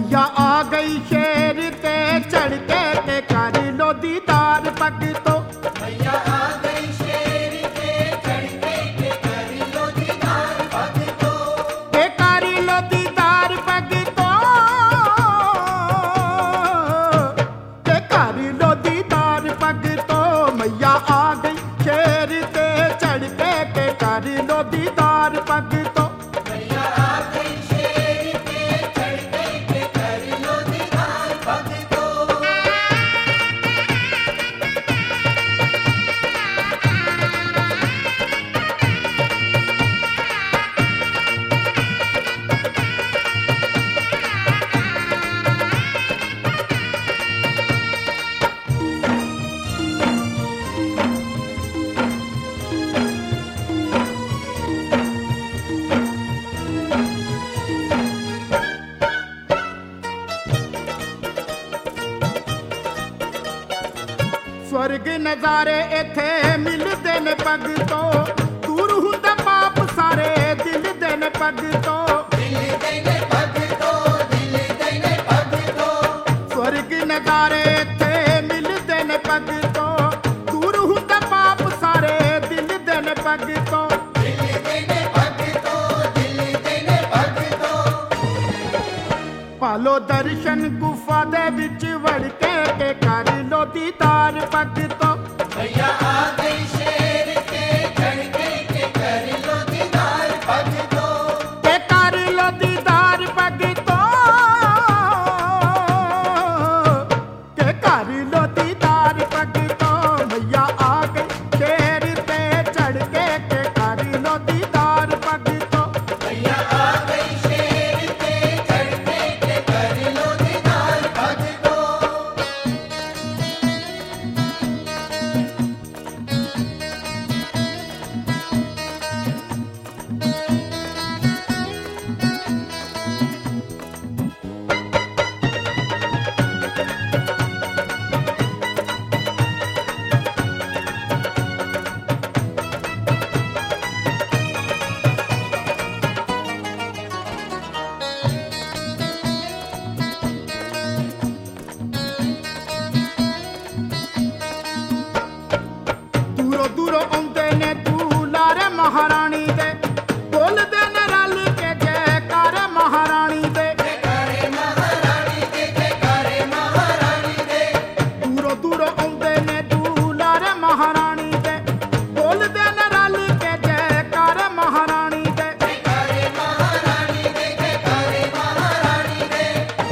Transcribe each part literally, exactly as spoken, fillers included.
मैया आ गई शेर ते चढ़ के के कर लो दीदार पग तो। मैया आ गई शेर ते चढ़ के के कर लो दीदार पग तो। के कर लो दीदार पग तो, के कर लो दीदार पग तो। मैया आ गई शेर ते चढ़ के के कर लो दीदार पग तो। मैया आ गई शेर ते चढ़ के के कर लो दीदार पग तो। स्वर्ग नजारे इथे मिलदे ने पग तो, दूर हुंदे पाप सारे दिल दे ने पग तो। दिल देने पग तो, दिल देने पग तो। स्वर्ग नजारे इथे मिलदे ने पग तो, दूर हुंदे पाप सारे दिल दे ने पग तो। दिल देने पग तो, दिल देने पग तो। पालो दर्शन गुफा दे विच वड़ के के कर लो दीदार पग तो। मैया आ गई शेर ते चढ़ के के कर लो दीदार पग तो। के कर लो दीदार पग तो, के कर लो दीदार पग तो। मैया आ गई शेर ते चढ़ के के कर लो दीदार पग तो। मैया आ गई शेर ते चढ़ के के कर लो दीदार पग तो। दूरों दूरों आउंदे ने दूलारे महारानी दे, बोलदे ने रल के जयकार महारानी दे। जयकारे महारानी दे, जयकारे महारानी दे। दूरों दूरों आउंदे ने दूलारे महारानी दे, बोलदे ने रल के जयकार महारानी दे। जयकारे महारानी दे, जयकारे महारानी दे।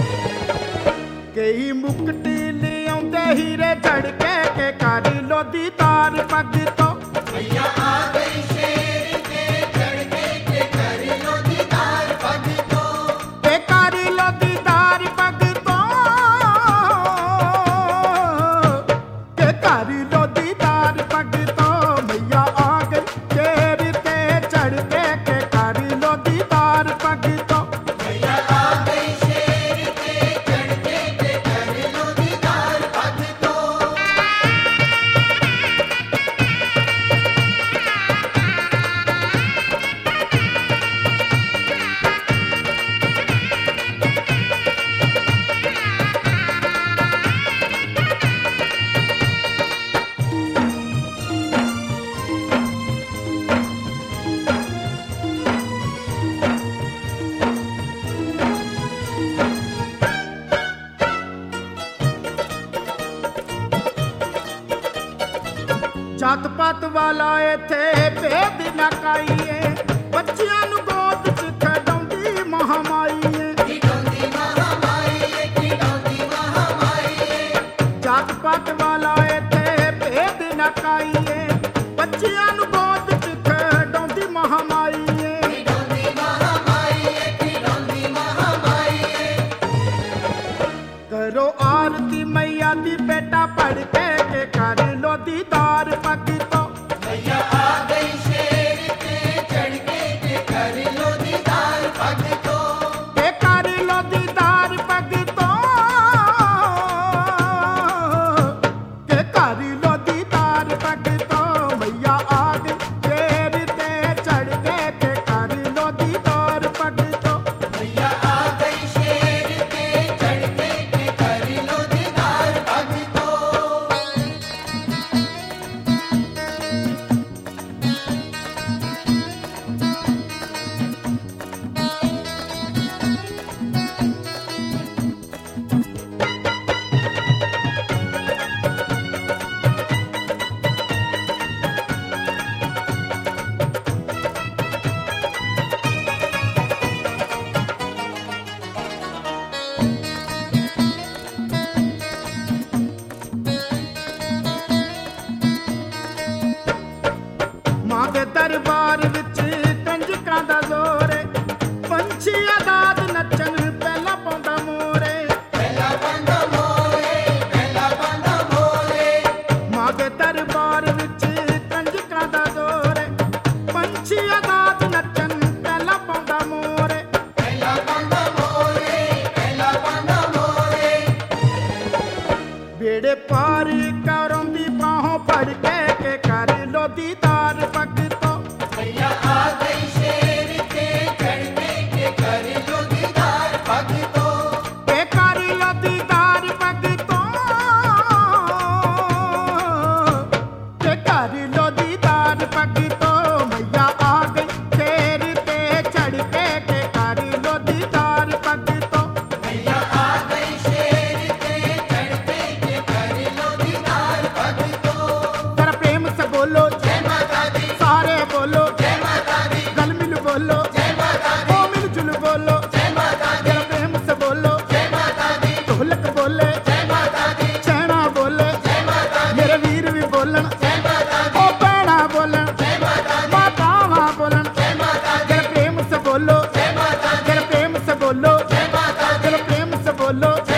कई मुक्ति ले आउंदे हीरे चढ़ के के कर लो दीदार पग तो। मैया आ गई शेर ते चढ़ के के कर लो दीदार पग तो। के कर लो दीदार पग तो, के कर लो दीदार पग तो। मैया आ गई शेर ते चढ़ के के कर लो दीदार पग तो। मैया आ गई शेर ते चढ़ के के कर लो दीदार पग तो। जात पात वाला इथे भेद न काईए, ਬੱਚਿਆਂ ਨੂੰ ਗੋਦ ਚ ਖਡਾਉਂਦੀ ਮਹਾਮਾਈ ਏ। ਖਿਡਾਉਂਦੀ ਮਹਾਮਾਈ ਏ, ਖਿਡਾਉਂਦੀ ਮਹਾਮਾਈ ਏ। ਜਾਤ ਪਾਤ ਵਾਲਾ ਇਥੇ ਭੇਦ ਨਾ ਕਾਈਏ, ਬੱਚਿਆਂ ਨੂੰ ਗੋਦ ਚ ਖਡਾਉਂਦੀ ਮਹਾਮਾਈ ਏ। ਖਿਡਾਉਂਦੀ ਮਹਾਮਾਈ ਏ, ਖਿਡਾਉਂਦੀ ਮਹਾਮਾਈ ਏ। ਕਰੋ ਆਰਤੀ मैया दी बेटा पढ़ के के कर लो दीदार पग तो। मैया आ गई शेर ते चढ़ के के कर दीदार भगतों। मैया आ गई शेर के चढ़के के कर लो दीदार भगतों। के कर लो दीदार भगतों, के कर लो दीदार भगतों। मैया आ गई शेर पे चढ़ के के कर लो दीदार भगतों। मैया आ गई शेर के चढ़के के कर लो दीदार भगतों। जरा प्रेम से बोलो जय माता दी, सारे बोलो जय माता दी, गल मिल बोलो जय माता दी, ओ मिलजुल बोलो जय माता दी, जरा प्रेम से बोलो जय माता दी, ढोलक बोले जय माता दी, छैना बोले जय माता दी, मेरे वीर भी बोलन जय माता दी, ओ पैना बोलन जय माता दी, मातावां बोलन जय माता दी, जरा प्रेम से बोलो जय माता दी, जरा प्रेम से बोलो जय माता दी, जरा प्रेम से बोलो जय